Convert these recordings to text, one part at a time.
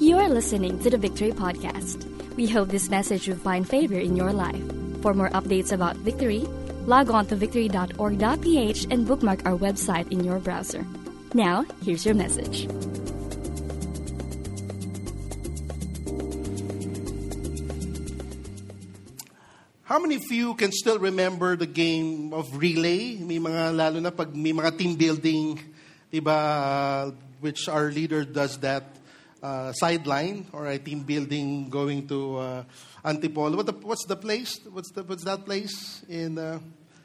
You are listening to the Victory Podcast. We hope this message will find favor in your life. For more updates about Victory, log on to victory.org.ph and bookmark our website in your browser. Now, here's your message. How many of you can still remember the game of relay? May mga, lalo na pag may mga team building, diba, which our leader does that sideline, or a team building going to Antipolo. What's the place? What's that place in a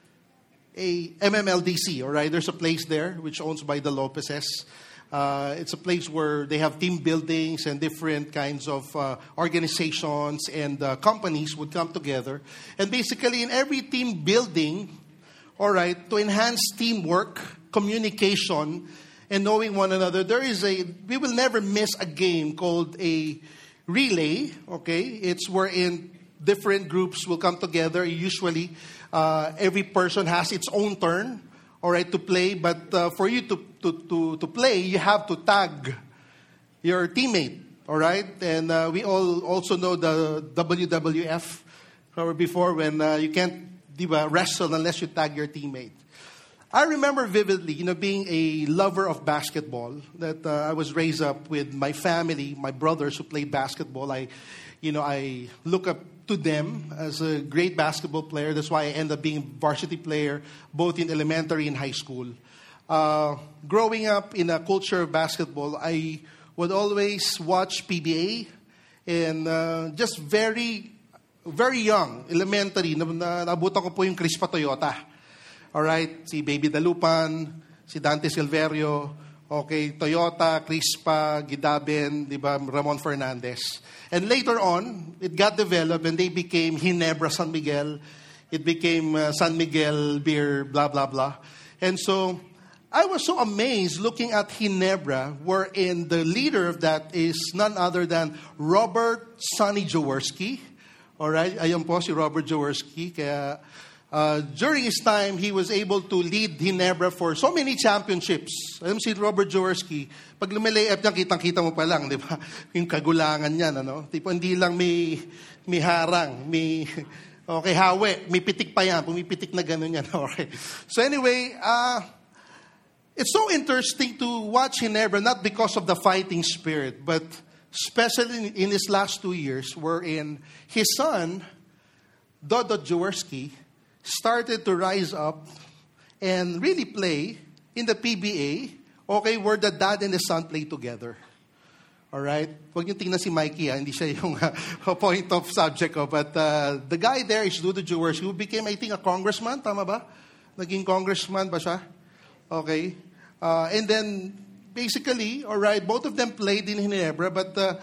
MMLDC? All right, there's a place there which owns by the Lopezes. It's a place where they have team buildings and different kinds of organizations and companies would come together. And basically in every team building, all right, to enhance teamwork, communication, and knowing one another, we will never miss a game called a relay, okay? It's wherein different groups will come together. Usually every person has its own turn, all right, to play. But for you to play, you have to tag your teammate, all right? And we all also know the WWF before when you can't wrestle unless you tag your teammate. I remember vividly, being a lover of basketball, that I was raised up with my family, my brothers who played basketball. I look up to them as a great basketball player. That's why I ended up being a varsity player, both in elementary and high school. Growing up in a culture of basketball, I would always watch PBA, and just very, very young, elementary, nabutan ko po yung Crispa Toyota. Alright, si Baby Dalupan, si Dante Silverio, okay, Toyota, Crispa, Gidaben, diba, Ramon Fernandez. And later on, it got developed and they became Ginebra San Miguel. It became San Miguel Beer, blah, blah, blah. And so, I was so amazed looking at Ginebra, wherein the leader of that is none other than Robert Sonny Jaworski. Alright, ayan po si Robert Jaworski. Kaya, during his time, he was able to lead Ginebra for so many championships. Alam si Robert Jaworski, pag lumilayap niya, kitang-kita mo pa lang, di ba? Yung kagulangan niya, ano? Tipo, hindi lang may harang, okay, hawe, may pitik pa yan, pumipitik na gano'n yan, okay. So anyway, it's so interesting to watch Ginebra, not because of the fighting spirit, but especially in his last 2 years, wherein his son, Dodot Jaworski, started to rise up and really play in the PBA, okay, where the dad and the son play together. Alright? Huwag niyo tingnan si Mikey, hindi siya yung point of subject ko. But the guy there is Dodot Jaworski, who became, I think, a congressman. Tama ba? Naging congressman ba siya? Okay. And then, basically, alright, both of them played in Ginebra, but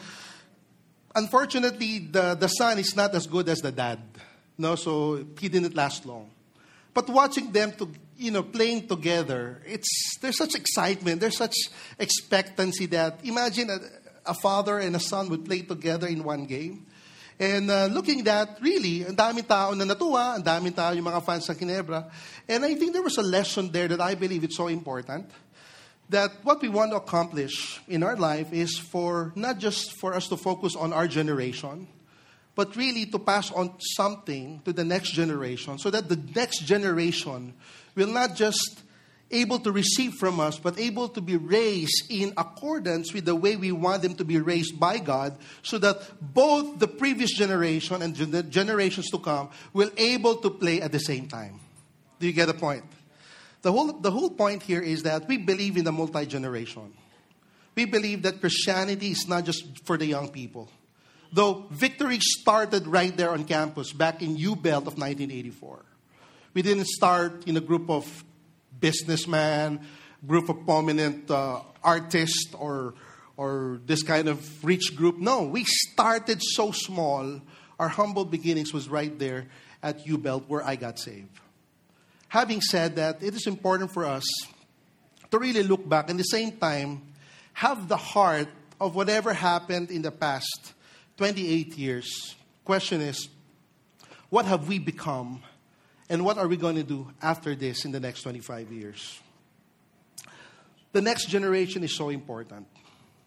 unfortunately, the son is not as good as the dad. No, so he didn't last long. But watching them playing together, there's such excitement, there's such expectancy that imagine a father and a son would play together in one game. And looking at that, really, ang daming tao na natuwa, ang daming tao yung mga fans ng Ginebra. And I think there was a lesson there that I believe it's so important. That what we want to accomplish in our life is not just for us to focus on our generation, but really to pass on something to the next generation so that the next generation will not just able to receive from us, but able to be raised in accordance with the way we want them to be raised by God, so that both the previous generation and the generations to come will able to play at the same time. Do you get the point? The whole point here is that we believe in the multi-generation. We believe that Christianity is not just for the young people. Though Victory started right there on campus back in U-Belt of 1984. We didn't start in a group of businessmen, group of prominent artists, or this kind of rich group. No, we started so small. Our humble beginnings was right there at U-Belt where I got saved. Having said that, it is important for us to really look back and at the same time have the heart of whatever happened in the past 28 years. Question is, what have we become and what are we going to do after this in the next 25 years? The next generation is so important.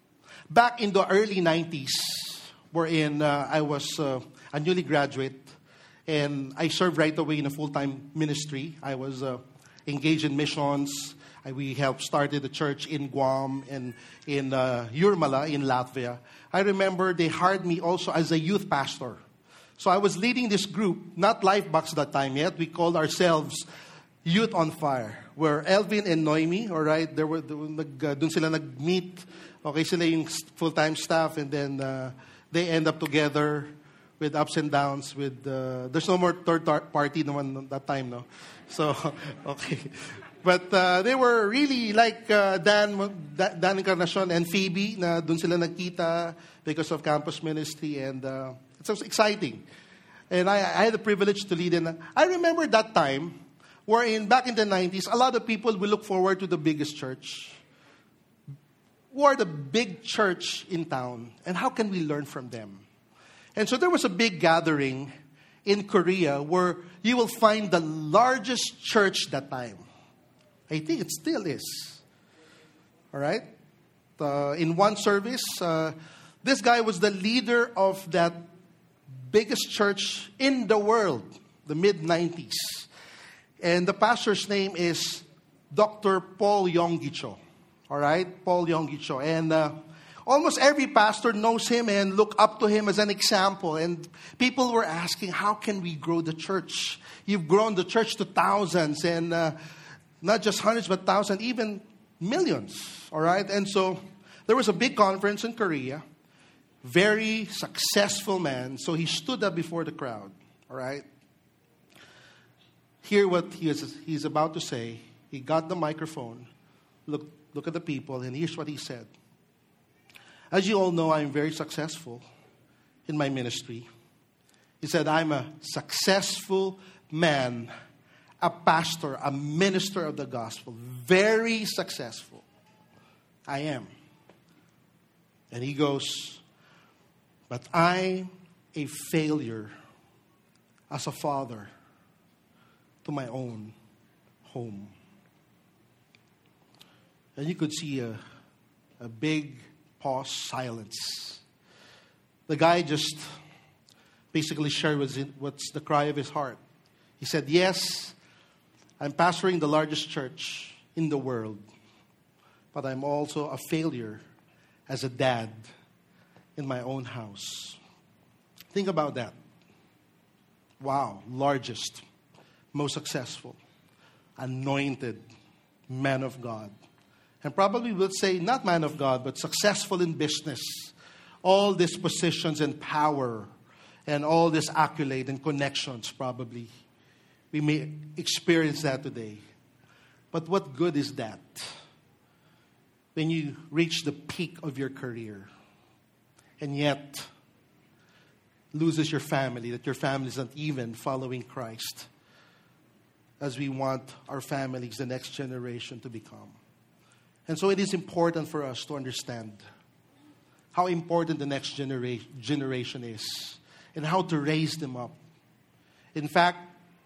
Back in the early 90s, wherein I was a newly graduate, and I served right away in a full-time ministry. I was engaged in missions. We helped started a church in Guam and in Jurmala in Latvia. I remember they hired me also as a youth pastor. So I was leading this group, not Lifebox that time yet. We called ourselves Youth on Fire, where Elvin and Noemi, all right, dun sila nag-meet. Okay, sila yung full-time staff, and then they end up together with ups and downs. With there's no more third party naman that time, no? So, okay. But they were really like Dan Encarnacion and Phoebe, na dun sila nagkita because of campus ministry, and it was exciting. And I had the privilege to lead. And I remember that time, wherein back in the 90s, a lot of people will look forward to the biggest church. Who are the big church in town? And how can we learn from them? And so there was a big gathering in Korea where you will find the largest church that time. I think it still is. All right? In one service, this guy was the leader of that biggest church in the world, the mid-90s. And the pastor's name is Dr. Paul Yonggi-cho. All right? Paul Yonggi-cho. And almost every pastor knows him and look up to him as an example. And people were asking, how can we grow the church? You've grown the church to thousands, and not just hundreds, but thousands, even millions. All right? And so there was a big conference in Korea. Very successful man. So he stood up before the crowd. All right? Hear what he's about to say. He got the microphone. Look at the people, and here's what he said. As you all know, I'm very successful in my ministry. He said, I'm a successful man, a pastor, a minister of the gospel. Very successful. I am. And he goes, but I'm a failure as a father to my own home. And you could see a big pause, silence. The guy just basically shared what's the cry of his heart. He said, yes, I'm pastoring the largest church in the world, but I'm also a failure as a dad in my own house. Think about that. Wow, largest, most successful, anointed man of God. And probably we'll say not man of God, but successful in business. All these positions and power and all this accolade and connections probably. We may experience that today. But what good is that when you reach the peak of your career and yet loses your family, that your family is not even following Christ as we want our families, the next generation, to become. And so it is important for us to understand how important the next generation is and how to raise them up. In fact,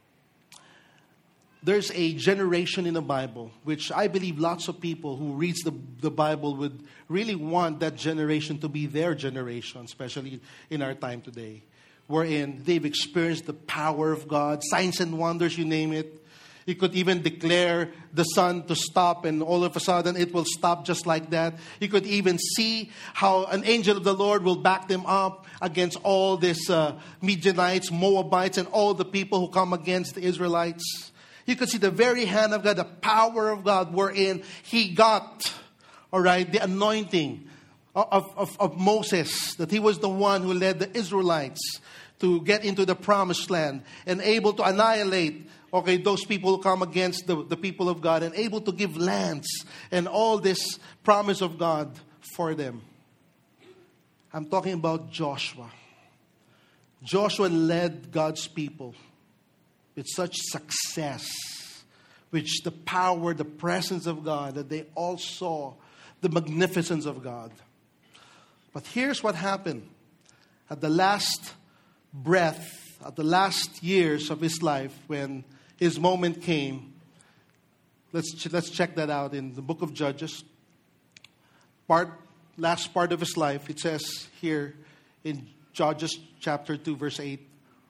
there's a generation in the Bible which I believe lots of people who reads the Bible would really want that generation to be their generation, especially in our time today, wherein they've experienced the power of God, signs and wonders, you name it. You could even declare the sun to stop, and all of a sudden it will stop just like that. You could even see how an angel of the Lord will back them up against all these Midianites, Moabites, and all the people who come against the Israelites. You could see the very hand of God, the power of God, wherein he got, all right, the anointing of Moses, that he was the one who led the Israelites to get into the promised land and able to annihilate, okay, those people who come against the people of God, and able to give lands and all this promise of God for them. I'm talking about Joshua. Joshua led God's people with such success, which the power, the presence of God, that they all saw the magnificence of God. But here's what happened. At the last breath, at the last years of his life, when his moment came, let's check that out in the book of Judges, part last part of his life, it says here in Judges chapter 2, verse 8,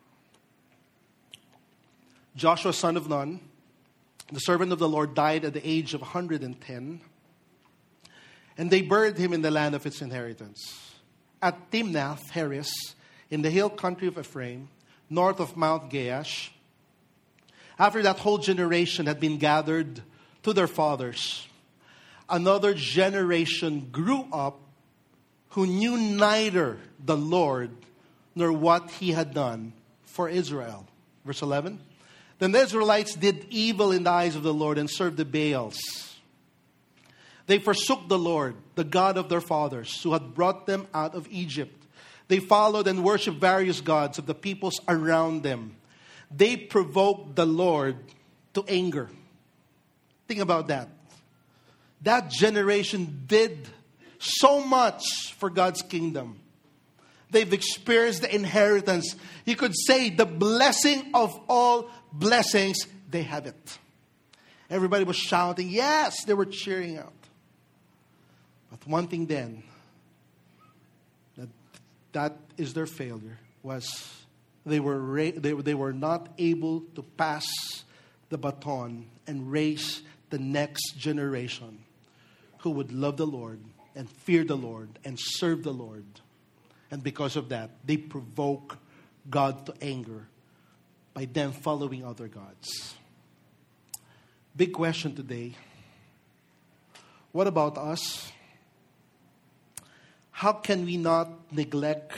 Joshua, son of Nun, the servant of the Lord, died at the age of 110, and they buried him in the land of his inheritance, at Timnath Heres, in the hill country of Ephraim, north of Mount Gaash. After that whole generation had been gathered to their fathers, another generation grew up who knew neither the Lord nor what he had done for Israel. Verse 11. Then the Israelites did evil in the eyes of the Lord and served the Baals. They forsook the Lord, the God of their fathers, who had brought them out of Egypt. They followed and worshipped various gods of the peoples around them. They provoked the Lord to anger. Think about that. That generation did so much for God's kingdom. They've experienced the inheritance. You could say the blessing of all blessings. They have it. Everybody was shouting. Yes, they were cheering out. But one thing then, that is their failure, was they were not able to pass the baton and raise the next generation who would love the Lord and fear the Lord and serve the Lord. And because of that, they provoke God to anger by them following other gods. Big question today. What about us? How can we not neglect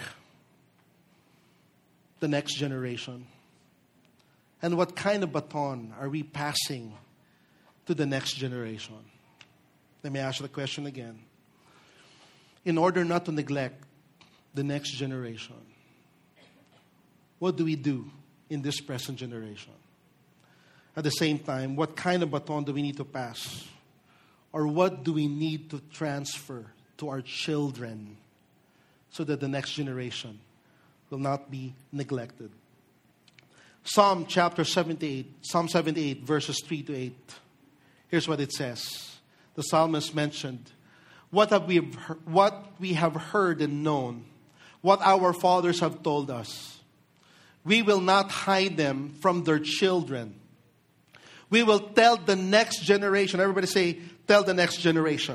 the next generation? And what kind of baton are we passing to the next generation? Let me ask you the question again. In order not to neglect the next generation, what do we do in this present generation? At the same time, what kind of baton do we need to pass? Or what do we need to transfer to our children so that the next generation will not be neglected? Psalm 78, verses 3 to 8. Here's what it says. The psalmist mentioned, what we have heard and known, what our fathers have told us. We will not hide them from their children. We will tell the next generation. Everybody say, tell the next generation.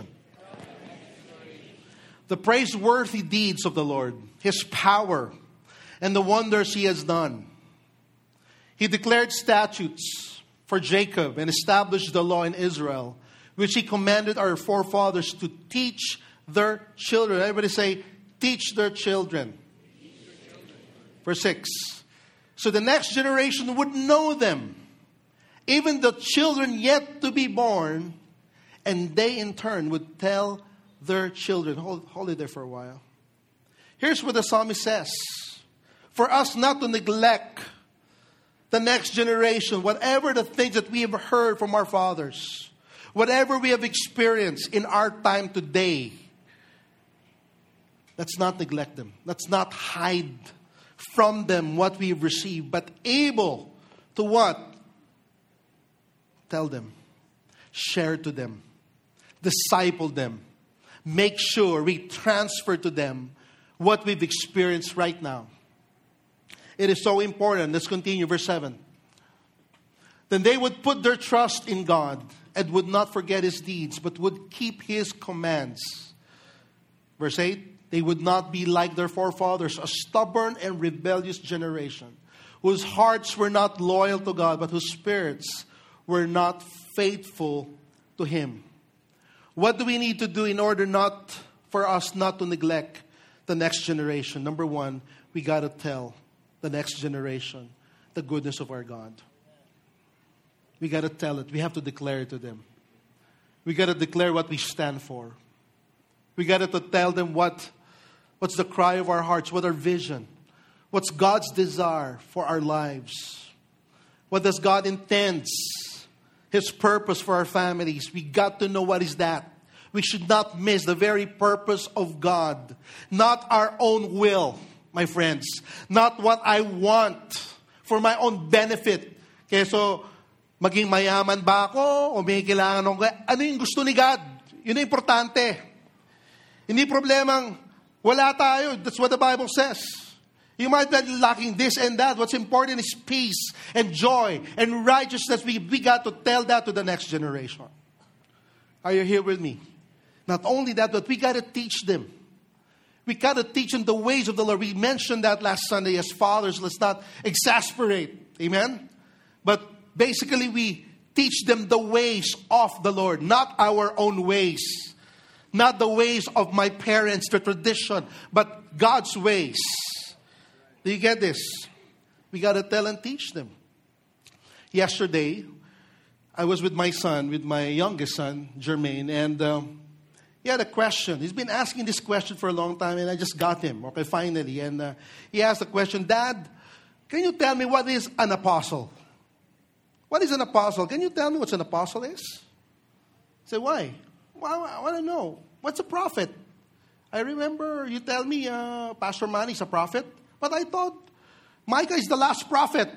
The praiseworthy deeds of the Lord, His power, and the wonders He has done. He declared statutes for Jacob and established the law in Israel, which He commanded our forefathers to teach their children. Everybody say, teach their children. Verse 6. So the next generation would know them, even the children yet to be born, and they in turn would tell their children. Hold it there for a while. Here's what the psalmist says. For us not to neglect the next generation, whatever the things that we have heard from our fathers, whatever we have experienced in our time today, let's not neglect them. Let's not hide from them what we've received, but able to what? Tell them, share to them, disciple them, make sure we transfer to them what we've experienced right now. It is so important. Let's continue, verse 7. Then they would put their trust in God and would not forget His deeds, but would keep His commands. Verse 8. They would not be like their forefathers, a stubborn and rebellious generation, whose hearts were not loyal to God, but whose spirits were not faithful to Him. What do we need to do in order for us not to neglect the next generation? Number one, we got to tell the next generation the goodness of our God. We got to tell it. We have to declare it to them. We got to declare what we stand for. We got to tell them what's the cry of our hearts, what our vision, what's God's desire for our lives. What does God intends, His purpose for our families. We got to know what is that. We should not miss the very purpose of God. Not our own will, my friends. Not what I want for my own benefit. Kaya so, maging mayaman ba ako o may kailangan ako? Ano yung gusto ni God? Yun ang importante. Hindi problemang wala tayo. That's what the Bible says. You might be lacking this and that. What's important is peace and joy and righteousness. We got to tell that to the next generation. Are you here with me? Not only that, but we got to teach them. We got to teach them the ways of the Lord. We mentioned that last Sunday as fathers. Let's not exasperate. Amen? But basically we teach them the ways of the Lord, not our own ways. Not the ways of my parents, the tradition, but God's ways. Do you get this? We got to tell and teach them. Yesterday, I was with my son, with my youngest son, Jermaine, and he had a question. He's been asking this question for a long time, and I just got him, okay, finally. And he asked the question, Dad, can you tell me what is an apostle? What is an apostle? Can you tell me what an apostle is? I said, why? Well, I want to know. What's a prophet? I remember you tell me Pastor Manny is a prophet, but I thought Micah is the last prophet.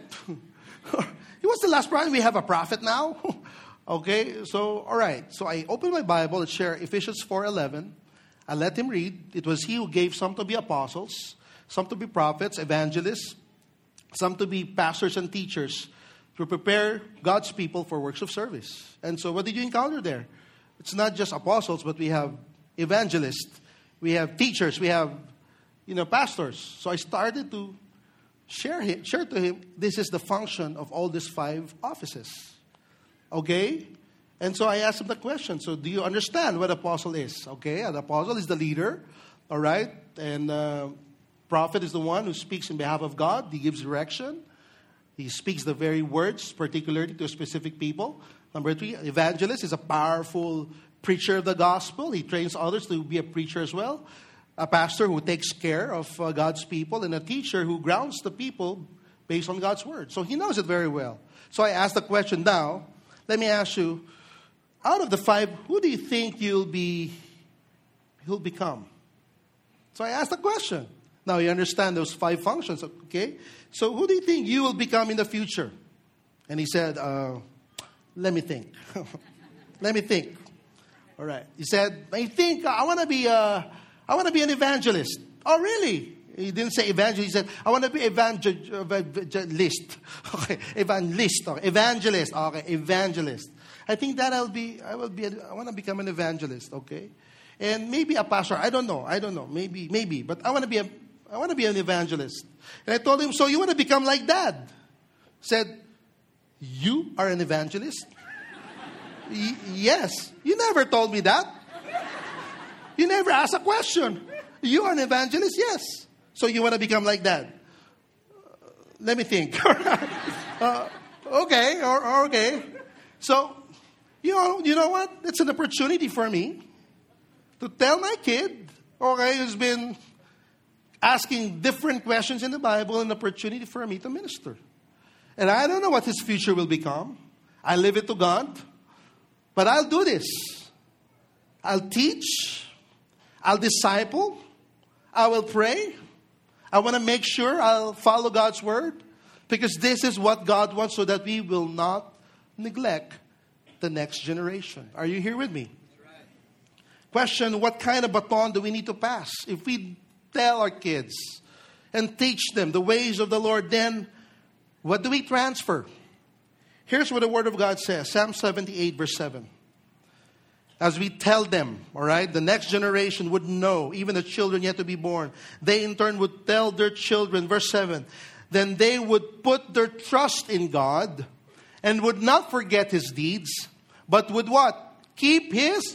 He was the last prophet. We have a prophet now. Okay, so all right. So I opened my Bible and share Ephesians 4:11. I let him read. It was he who gave some to be apostles, some to be prophets, evangelists, some to be pastors and teachers to prepare God's people for works of service. And so what did you encounter there? It's not just apostles, but we have evangelists, we have teachers, we have, pastors. So I started to share to him, this is the function of all these 5 offices. Okay? And so I asked him the question, so do you understand what apostle is? Okay, an apostle is the leader, all right? And prophet is the one who speaks in behalf of God. He gives direction. He speaks the very words, particularly to specific people. Number 3, evangelist is a powerful preacher of the gospel. He trains others to be a preacher as well. A pastor who takes care of God's people, and a teacher who grounds the people based on God's word. So he knows it very well. So I asked the question now, let me ask you, out of the 5, who do you think you'll become? So I asked the question. Now you understand those 5 functions, okay? So who do you think you will become in the future? And he said, let me think. Let me think. All right. He said, I think I want to be an evangelist. Oh, really? He didn't say evangelist. He said, I want to be evangelist. Okay, evangelist. Okay, evangelist. Okay, evangelist. I think that I want to become an evangelist. Okay, and maybe a pastor. I don't know. Maybe. But I want to be an evangelist. And I told him, so you want to become like Dad? Said, you are an evangelist? Yes. You never told me that. You never asked a question. You are an evangelist? Yes. So you want to become like that? Let me think. Okay. Okay. So, you know what? It's an opportunity for me to tell my kid, okay, who's been asking different questions in the Bible, an opportunity for me to minister. And I don't know what his future will become. I leave it to God. But I'll do this. I'll teach. I'll disciple. I will pray. I want to make sure I'll follow God's word. Because this is what God wants, so that we will not neglect the next generation. Are you here with me? That's right. Question, what kind of baton do we need to pass? If we tell our kids and teach them the ways of the Lord, then what do we transfer? Here's what the Word of God says. Psalm 78, verse 7. As we tell them, all right, the next generation would know, even the children yet to be born. They in turn would tell their children, verse 7. Then they would put their trust in God and would not forget His deeds, but would what? Keep His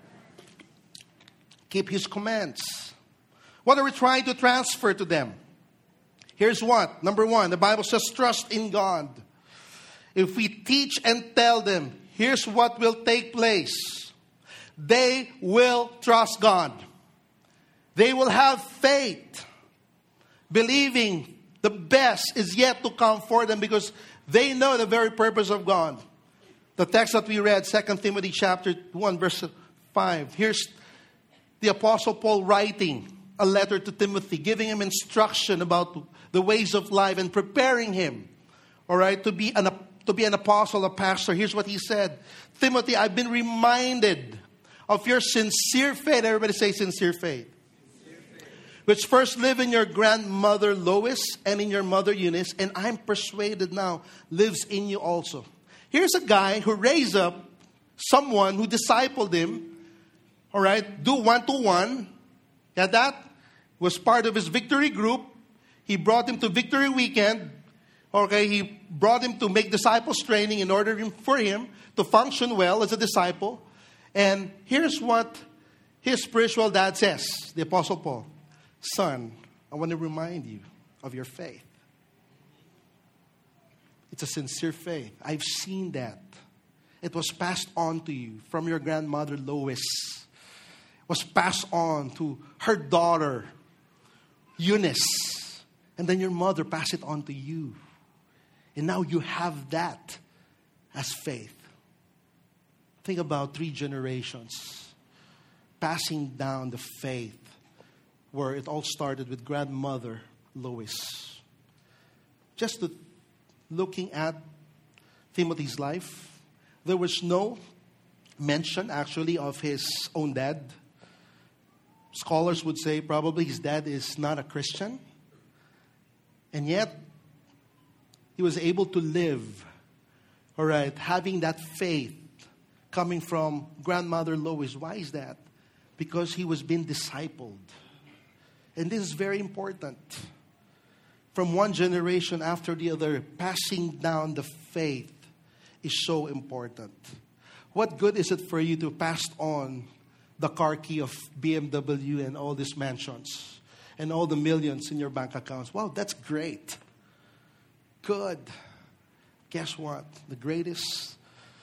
commands. What are we trying to transfer to them? Here's what. Number 1, the Bible says trust in God. If we teach and tell them, here's what will take place. They will trust God. They will have faith, believing the best is yet to come for them, because they know the very purpose of God. The text that we read, 2 Timothy chapter 1, verse 5. Here's the Apostle Paul writing a letter to Timothy, giving him instruction about the ways of life and preparing him, all right, to be an apostle, a pastor. Here's what he said. Timothy, I've been reminded of your sincere faith. Everybody say sincere faith. Which first lived in your grandmother Lois and in your mother Eunice, and I'm persuaded now lives in you also. Here's a guy who raised up someone who discipled him, all right, do one-to-one. Got that? Was part of his victory group. He brought him to Victory Weekend. Okay, he brought him to make disciples training in order for him to function well as a disciple. And here's what his spiritual dad says, the Apostle Paul. Son, I want to remind you of your faith. It's a sincere faith. I've seen that. It was passed on to you from your grandmother Lois. It was passed on to her daughter Eunice. And then your mother passed it on to you. And now you have that as faith. Think about 3 generations passing down the faith, where it all started with grandmother Lois. Just looking at Timothy's life, there was no mention actually of his own dad. Scholars would say probably his dad is not a Christian. And yet, he was able to live, all right, having that faith coming from grandmother Lois. Why is that? Because he was being discipled. And this is very important. From one generation after the other, passing down the faith is so important. What good is it for you to pass on the car key of BMW and all these mansions and all the millions in your bank accounts? Wow, that's great. Good. Guess what? The greatest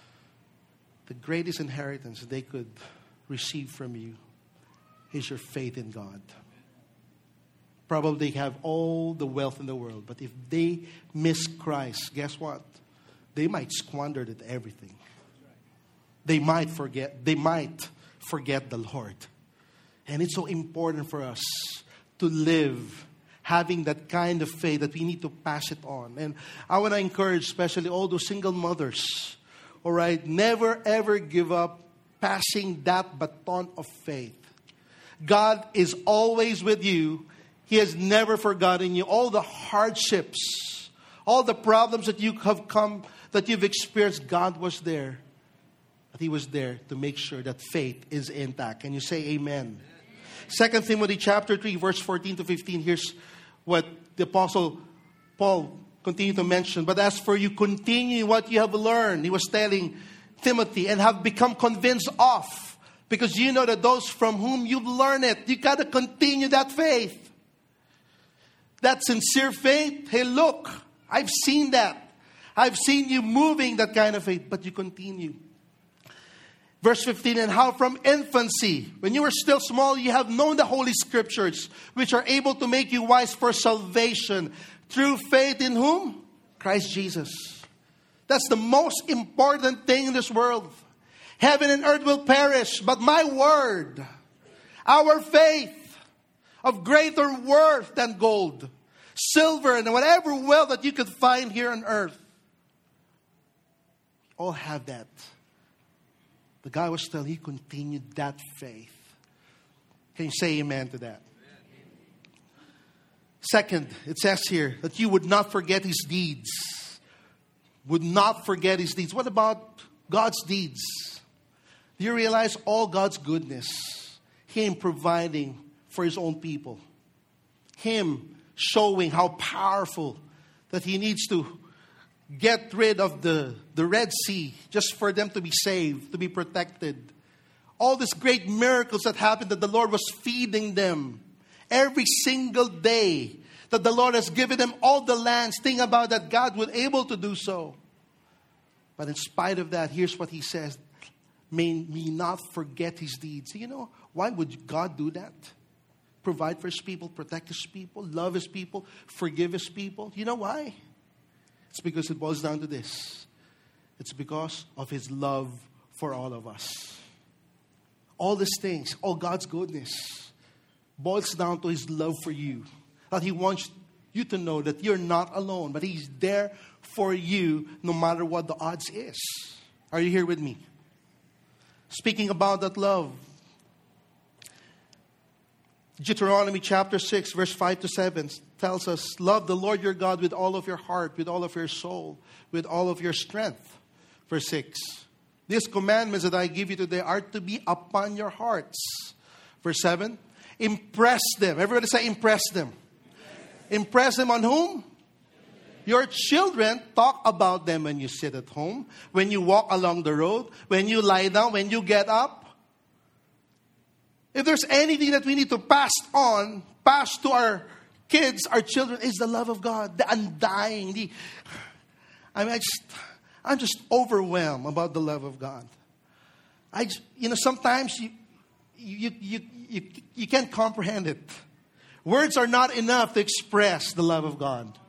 inheritance they could receive from you is your faith in God. Probably have all the wealth in the world, but if they miss Christ, guess what? They might squander everything. They might forget the Lord. And it's so important for us to live having that kind of faith that we need to pass it on. And I want to encourage especially all those single mothers, all right, never ever give up passing that baton of faith. God is always with you. He has never forgotten you. All the hardships, all the problems that you've experienced, God was there. But He was there to make sure that faith is intact. Can you say amen? 2 Timothy chapter 3, verse 14 to 15. Here's what the Apostle Paul continued to mention. But as for you, continue what you have learned. He was telling Timothy, and have become convinced of. Because you know that those from whom you've learned it, you got to continue that faith. That sincere faith. Hey, look, I've seen that. I've seen you moving that kind of faith, but you continue. Verse 15, and how from infancy, when you were still small, you have known the Holy Scriptures, which are able to make you wise for salvation through faith in whom? Christ Jesus. That's the most important thing in this world. Heaven and earth will perish, but my word, our faith, of greater worth than gold, silver, and whatever wealth that you could find here on earth. All have that. The guy was still, he continued that faith. Can you say amen to that? Second, it says here that you would not forget His deeds. Would not forget His deeds. What about God's deeds? Do you realize all God's goodness? Him providing for His own people. Him showing how powerful that He needs to get rid of the Red Sea just for them to be saved, to be protected. All these great miracles that happened, that the Lord was feeding them every single day, that the Lord has given them all the lands. Think about that, God was able to do so. But in spite of that, here's what He says, may we not forget His deeds. You know, why would God do that? Provide for His people, protect His people, love His people, forgive His people. You know why? It's because it boils down to this. It's because of His love for all of us. All these things, all God's goodness, boils down to His love for you. That He wants you to know that you're not alone, but He's there for you no matter what the odds is. Are you here with me? Speaking about that love, Deuteronomy chapter 6, verse 5 to 7 tells us, love the Lord your God with all of your heart, with all of your soul, with all of your strength. Verse 6, these commandments that I give you today are to be upon your hearts. Verse 7, impress them. Everybody say impress them. Impress them on whom? Your children. Talk about them when you sit at home, when you walk along the road, when you lie down, when you get up. If there's anything that we need to pass to our kids, our children, is the love of God, the undying. I'm just overwhelmed about the love of God. Sometimes you can't comprehend it. Words are not enough to express the love of God.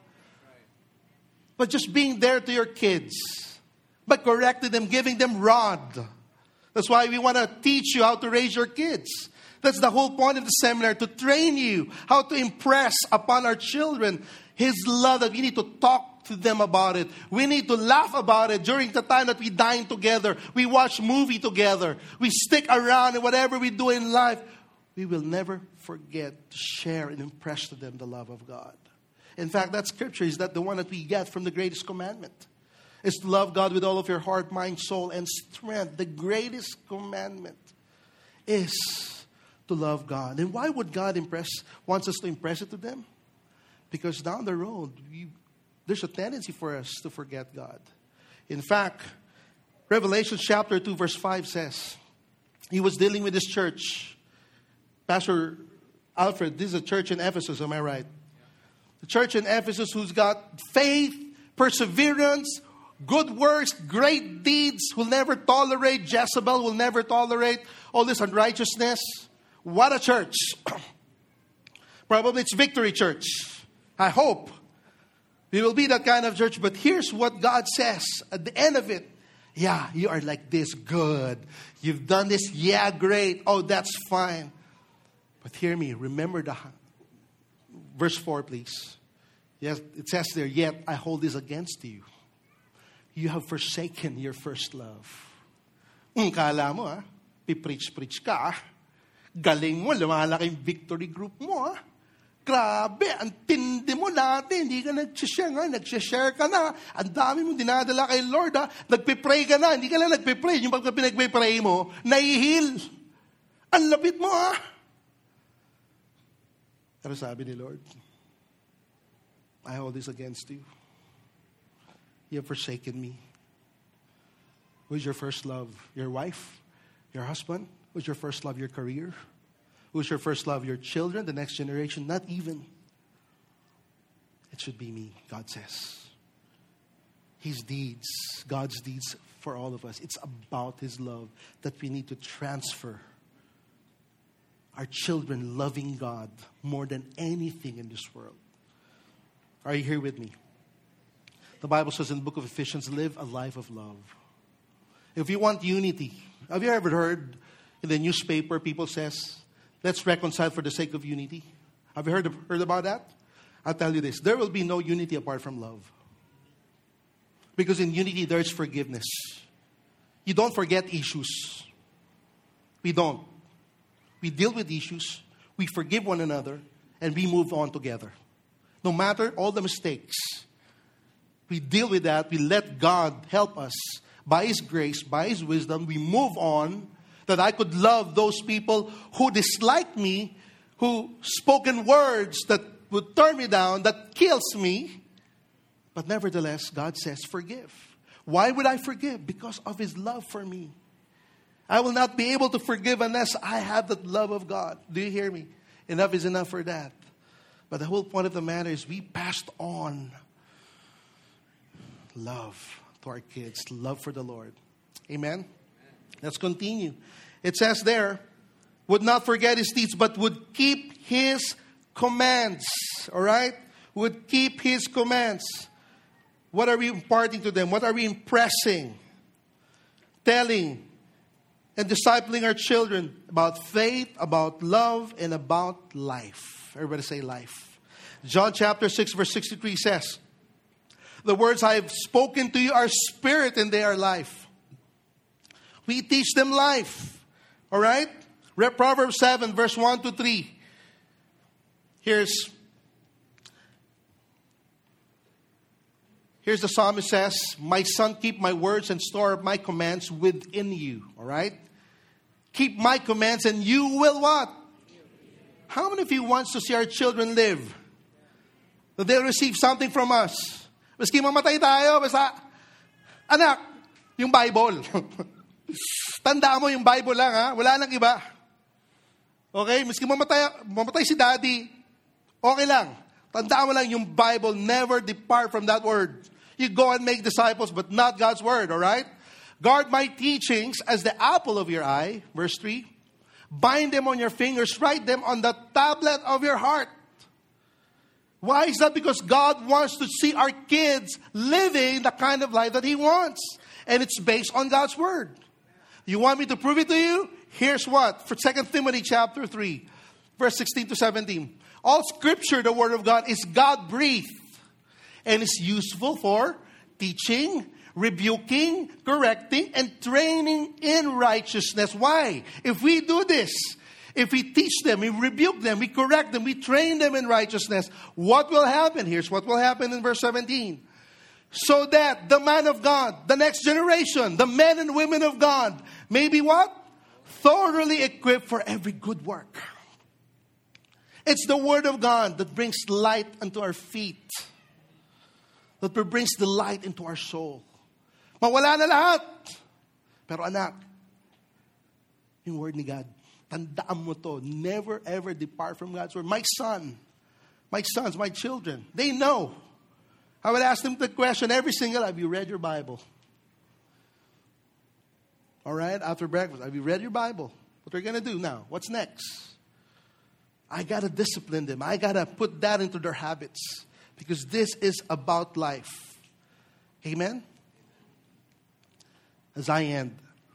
But just being there to your kids, but correcting them, giving them rod. That's why we want to teach you how to raise your kids. That's the whole point of the seminar, to train you how to impress upon our children His love, that we need to talk to them about it. We need to laugh about it during the time that we dine together. We watch movie together. We stick around, and whatever we do in life, we will never forget to share and impress to them the love of God. In fact, that scripture is that the one that we get from the greatest commandment is to love God with all of your heart, mind, soul, and strength. The greatest commandment is to love God. And why would God wants us to impress it to them? Because down the road, there's a tendency for us to forget God. In fact, Revelation chapter 2 verse 5 says, he was dealing with this church. Pastor Alfred, this is a church in Ephesus, am I right? The church in Ephesus who's got faith, perseverance, good works, great deeds, will never tolerate Jezebel, will never tolerate all this unrighteousness. What a church. Probably it's Victory Church. I hope we will be that kind of church. But here's what God says at the end of it. Yeah, you are like this. Good. You've done this. Yeah, great. Oh, that's fine. But hear me. Remember verse 4, please. Yes, it says there, yet I hold this against you. You have forsaken your first love. Kala mo, pipreach ka. Galing mo, lumalaking victory group mo. Grabe, ang tindi mo dati. Hindi ka nag-share ka na. Ang dami mo dinadala kay Lord. Nagpipray ka na. Hindi ka lang nagpipray. Yung pagka pinagpipray mo, naihil. Ang lapit mo Pero sabi ni Lord, I hold this against you. You have forsaken me. Who's your first love? Your wife? Your husband? Who's your first love? Your career? Who's your first love? Your children? The next generation? Not even. It should be me, God says. His deeds, God's deeds for all of us. It's about His love that we need to transfer. Our children loving God more than anything in this world. Are you here with me? The Bible says in the book of Ephesians, live a life of love. If you want unity, have you ever heard in the newspaper people says, let's reconcile for the sake of unity? Have you heard about that? I'll tell you this, there will be no unity apart from love. Because in unity there is forgiveness. You don't forget issues. We don't. We deal with issues, we forgive one another, and we move on together. No matter all the mistakes, we deal with that. We let God help us. By His grace, by His wisdom, we move on. That I could love those people who dislike me, who spoken words that would turn me down, that kills me. But nevertheless, God says, forgive. Why would I forgive? Because of His love for me. I will not be able to forgive unless I have the love of God. Do you hear me? Enough is enough for that. But the whole point of the matter is we passed on love to our kids, love for the Lord. Amen? Let's continue. It says there, would not forget His deeds, but would keep His commands. All right? Would keep His commands. What are we imparting to them? What are we impressing? Telling and discipling our children about faith, about love, and about life. Everybody say life. John chapter 6 verse 63 says, the words I have spoken to you are spirit and they are life. We teach them life. All right? Proverbs 7, verse 1 to 3. Here's the psalmist says, my son, keep my words and store up my commands within you. All right? Keep my commands and you will what? How many of you wants to see our children live? That they'll receive something from us. Maski mamatay tayo, basta, anak, yung Bible. Tandaan mo yung Bible lang, ha? Wala nang iba. Okay? Maski mamatay si daddy, okay lang. Tandaan mo lang yung Bible, never depart from that word. You go and make disciples, but not God's word, all right? Guard my teachings as the apple of your eye, verse 3. Bind them on your fingers, write them on the tablet of your heart. Why is that? Because God wants to see our kids living the kind of life that He wants. And it's based on God's word. You want me to prove it to you? Here's what. For 2 Timothy chapter 3, verse 16 to 17. All scripture, the word of God, is God-breathed. And is useful for teaching, rebuking, correcting, and training in righteousness. Why? If we do this, if we teach them, we rebuke them, we correct them, we train them in righteousness, what will happen? Here's what will happen in verse 17. So that the man of God, the next generation, the men and women of God, may be what? Thoroughly equipped for every good work. It's the word of God that brings light unto our feet. That brings the light into our soul. Mawala na lahat. Pero anak, yung word ni God, tandaan mo to. Never ever depart from God's word. My sons, my children, they know. I would ask them the question every single, have you read your Bible? All right, after breakfast, have you read your Bible? What are you going to do now? What's next? I got to discipline them. I got to put that into their habits. Because this is about life. Amen? As I end,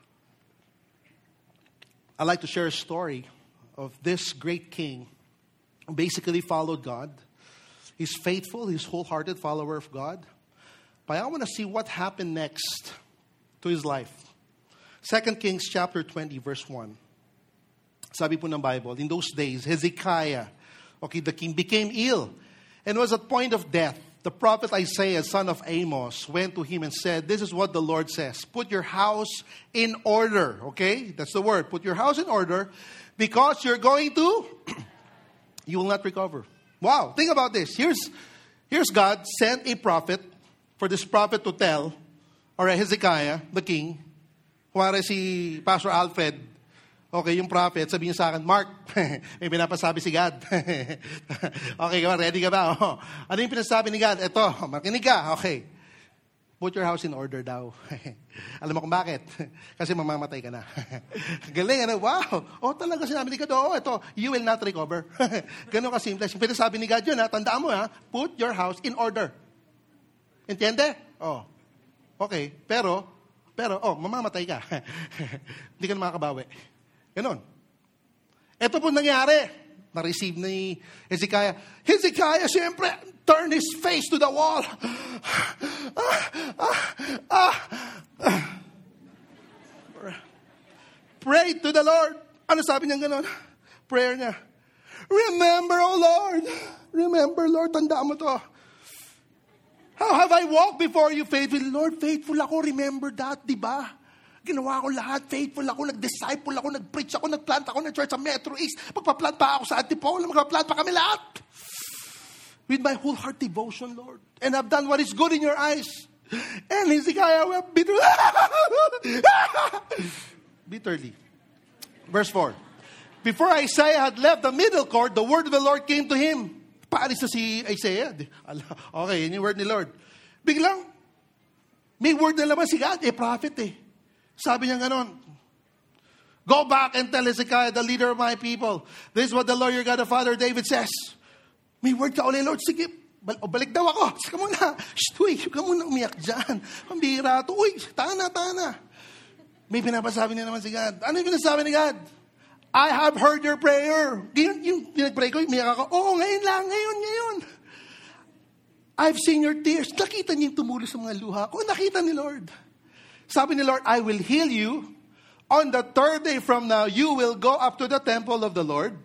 I'd like to share a story of this great king who basically followed God. He's faithful. He's a wholehearted follower of God. But I want to see what happened next to his life. 2 Kings chapter 20, verse 1. Sabi po ng Bible, in those days, Hezekiah, the king, became ill and was at point of death. The prophet Isaiah, son of Amos, went to him and said, this is what the Lord says. Put your house in order. Okay? That's the word. Put your house in order because you're going to, you will not recover. Wow. Think about this. Here's God sent a prophet for this prophet to tell, or Hezekiah, the king, kumare si Pastor Alfred, okay, yung prophet, sabihin niya sa akin, Mark, may pinapasabi si God. Okay, ready ka ba? Oh. Ano yung pinasabi ni God? Ito, makinig ka. Okay. Put your house in order daw. Alam mo kung bakit? Kasi mamamatay ka na. Galing, ano? Wow. Oh, talaga sinabi ni God, oh, ito, you will not recover. Ganun kasimple. Yung pinasabi ni God yun, ha? Tandaan mo, ha? Put your house in order. Entiende? Oh. Okay. Pero, mamamatay ka. Hindi ka na makakabawi. Ganon. Ito po nangyari. Na-receive ni Hezekiah. Hezekiah, siyempre, turned his face to the wall. Pray to the Lord. Ano sabi niya ganon? Prayer niya. Remember, O Lord. Remember, Lord, tandaan mo to. How have I walked before you faithfully? Lord, faithful ako. Remember that, di ba? Ginawa ko lahat. Faithful ako. Nag-disciple ako. Nag-preach ako. Nag-plant ako ng church sa Metro East. Magpa-plant pa ako sa Antipolo. Magpa-plant pa kami lahat. With my whole heart devotion, Lord. And I've done what is good in your eyes. And Hezekiah wept bitterly. Verse 4. Before Isaiah had left the middle court, the word of the Lord came to him. Paalis na si Isaiah. Okay, yun yung word ni Lord. Biglang, may word na naman si God. Prophet eh. Sabi niya ganon, go back and tell Hezekiah, the leader of my people, this is what the Lord your God, the Father David says. May word ka ulit, Lord. Sige, balik daw ako. Sige muna. Uy, huwag ka muna umiyak dyan. Pambira to. Uy, tana. May pinapasabi niya naman si God. Ano yung pinasabi ni God? I have heard your prayer. Yung pinag-pray ko, umiyak ako. Oo, ngayon lang. Ngayon. I've seen your tears. Nakita niya yung tumulo sa mga luha ko. Nakita ni Lord. Sabi ni Lord, I will heal you On the third day from now, you will go up to the temple of the Lord.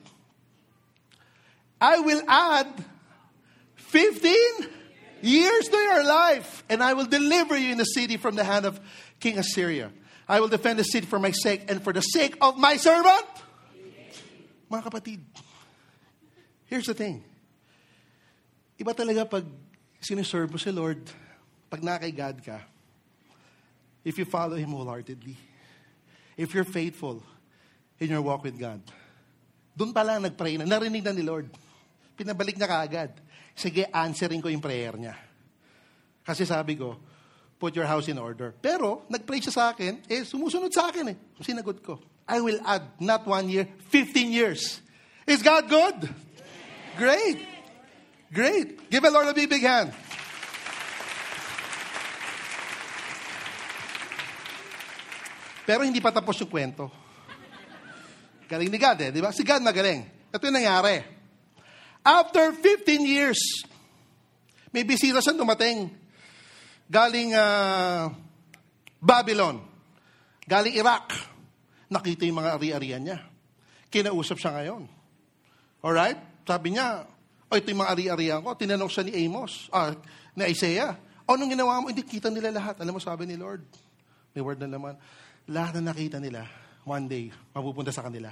I will add 15 years to your life, and I will deliver you in the city from the hand of King Assyria. I will defend the city for my sake and for the sake of my servant. Mga kapatid, here's the thing. Iba talaga pag sinuserve mo si Lord, pag nakay God ka, if you follow Him wholeheartedly, if you're faithful in your walk with God, doon pa lang nagpray na, narinig na ni Lord. Pinabalik na kaagad. Sige, answering ko yung prayer niya. Kasi sabi ko, put your house in order. Pero, nag-pray siya sa akin, sumusunod sa akin Sinagot ko. I will add, not 1 year, 15 years. Is God good? Great. Great. Give the Lord a big hand. Pero hindi pa tapos yung kwento. Galing ni God di ba? Si God magaling. Ito yung nangyari. After 15 years, may bisita siya dumating. Galing Babylon. Galing Iraq. Nakita yung mga ari-arian niya. Kinausap siya ngayon. Alright? Sabi niya, ito yung mga ari-arian ko. Tinanong siya ni ni Isaiah. Anong ginawa mo? Hindi, kita nila lahat. Alam mo, sabi ni Lord, may word na naman, lahat na nakita nila, one day, mapupunta sa kanila.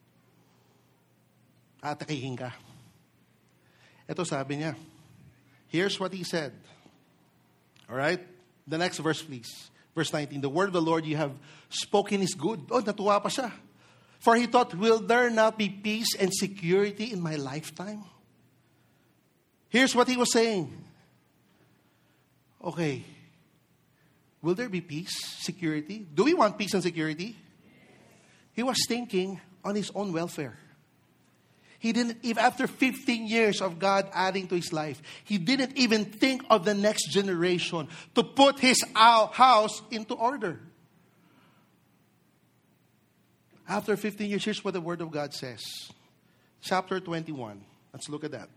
Atakihin ka. Ito sabi niya. Here's what he said. Alright? The next verse, please. Verse 19. The word of the Lord you have spoken is good. Natuwa pa siya. For he thought, will there not be peace and security in my lifetime? Here's what he was saying. Okay. Will there be peace, security? Do we want peace and security? He was thinking on his own welfare. He didn't, even after 15 years of God adding to his life, he didn't even think of the next generation to put his house into order. After 15 years, here's what the Word of God says. Chapter 21. Let's look at that.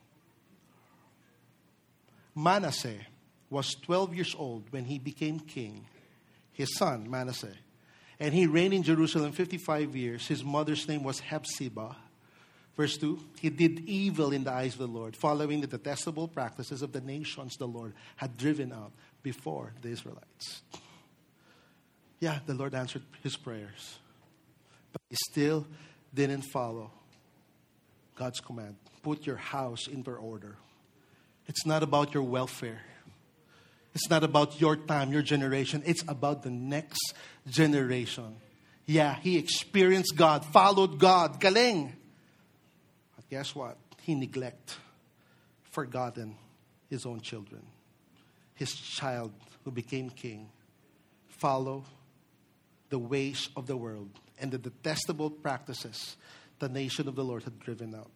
Manasseh was 12 years old when he became king, his son Manasseh. And he reigned in Jerusalem 55 years. His mother's name was Hephzibah. Verse 2, he did evil in the eyes of the Lord, following the detestable practices of the nations the Lord had driven out before the Israelites. Yeah, the Lord answered his prayers. But he still didn't follow God's command. Put your house into order. It's not about your welfare. It's not about your time, your generation. It's about the next generation. Yeah, he experienced God, followed God. Galing. But guess what? He forgotten his own children. His child who became king followed the ways of the world and the detestable practices the nation of the Lord had driven out.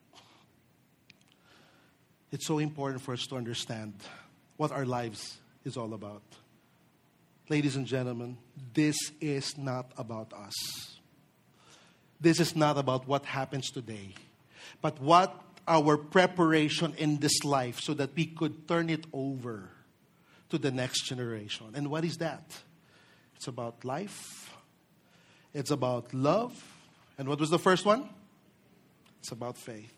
It's so important for us to understand what our lives is all about. Ladies and gentlemen, this is not about us. This is not about what happens today, but what our preparation in this life so that we could turn it over to the next generation. And what is that? It's about life. It's about love. And what was the first one? It's about faith.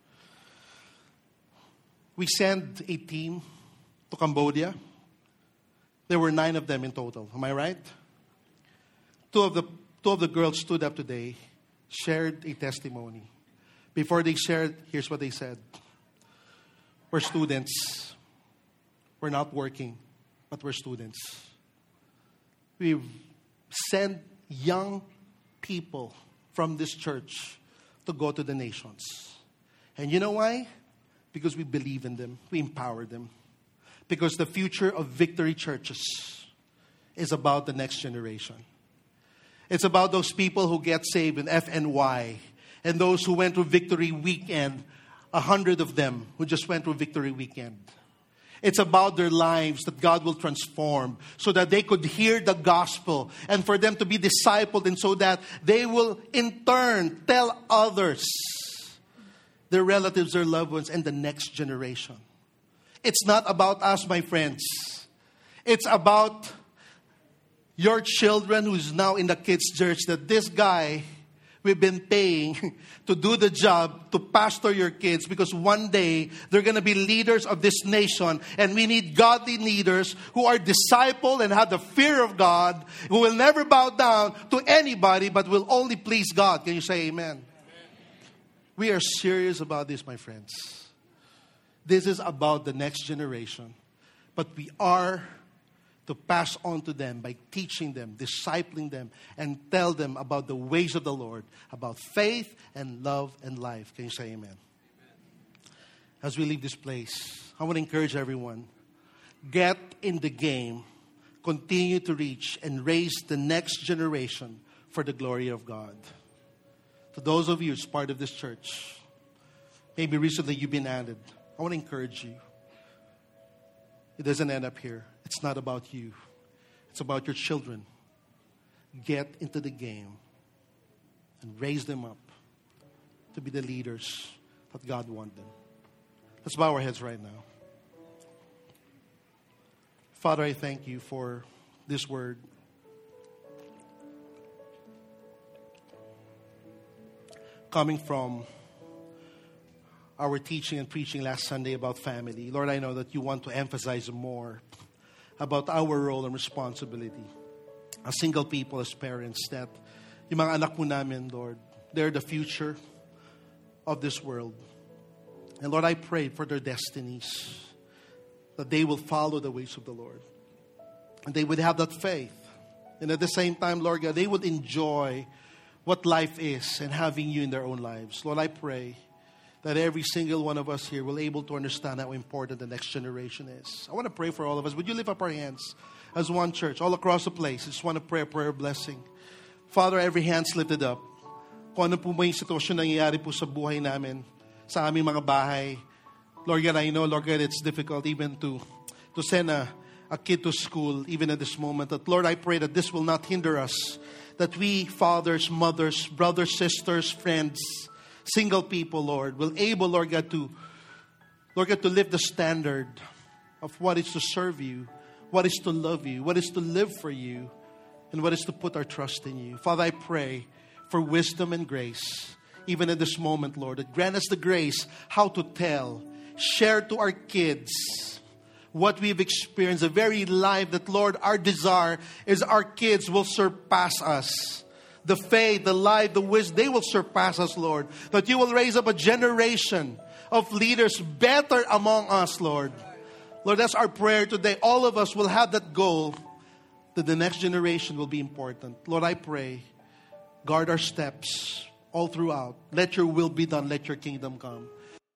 We sent a team to Cambodia. There were 9 of them in total. Am I right? Two of the girls stood up today, shared a testimony. Before they shared, here's what they said. We're students. We're not working, but we're students. We've sent young people from this church to go to the nations. And you know why? Because we believe in them. We empower them. Because the future of Victory churches is about the next generation. It's about those people who get saved in FNY and those who went through Victory Weekend, 100 of them who just went through Victory Weekend. It's about their lives that God will transform so that they could hear the gospel and for them to be discipled and so that they will in turn tell others, their relatives, their loved ones, and the next generation. It's not about us, my friends. It's about your children who's now in the kids' church, that this guy we've been paying to do the job to pastor your kids, because one day they're going to be leaders of this nation, and we need godly leaders who are discipled and have the fear of God, who will never bow down to anybody but will only please God. Can you say amen? We are serious about this, my friends. This is about the next generation. But we are to pass on to them by teaching them, discipling them, and tell them about the ways of the Lord, about faith and love and life. Can you say amen? As we leave this place, I want to encourage everyone, get in the game, continue to reach and raise the next generation for the glory of God. To those of you who's part of this church, maybe recently you've been added, I want to encourage you. It doesn't end up here. It's not about you. It's about your children. Get into the game and raise them up to be the leaders that God wants them. Let's bow our heads right now. Father, I thank you for this word. Coming from our teaching and preaching last Sunday about family. Lord, I know that you want to emphasize more about our role and responsibility as single people, as parents, that yung mga anak mo namin, Lord, they're the future of this world. And Lord, I pray for their destinies, that they will follow the ways of the Lord. And they would have that faith. And at the same time, Lord God, they would enjoy what life is and having you in their own lives. Lord, I pray that every single one of us here will be able to understand how important the next generation is. I want to pray for all of us. Would you lift up our hands as one church all across the place? I just want to pray a prayer of blessing. Father, every hand's lifted up. Kung ano po ba yung sitwasyon nangyayari po sa buhay namin, sa aming mga bahay. Lord God, I know, Lord God, it's difficult even to send a kid to school, even at this moment. That, Lord, I pray that this will not hinder us. That we, fathers, mothers, brothers, sisters, friends, single people, Lord, will able, Lord God, to lift the standard of what is to serve you, what is to love you, what is to live for you, and what is to put our trust in you. Father, I pray for wisdom and grace, even in this moment, Lord, that grant us the grace how to share to our kids what we've experienced, the very life that, Lord, our desire is our kids will surpass us. The faith, the life, the wisdom, they will surpass us, Lord. That you will raise up a generation of leaders better among us, Lord. Lord, that's our prayer today. All of us will have that goal that the next generation will be important. Lord, I pray, guard our steps all throughout. Let your will be done. Let your kingdom come.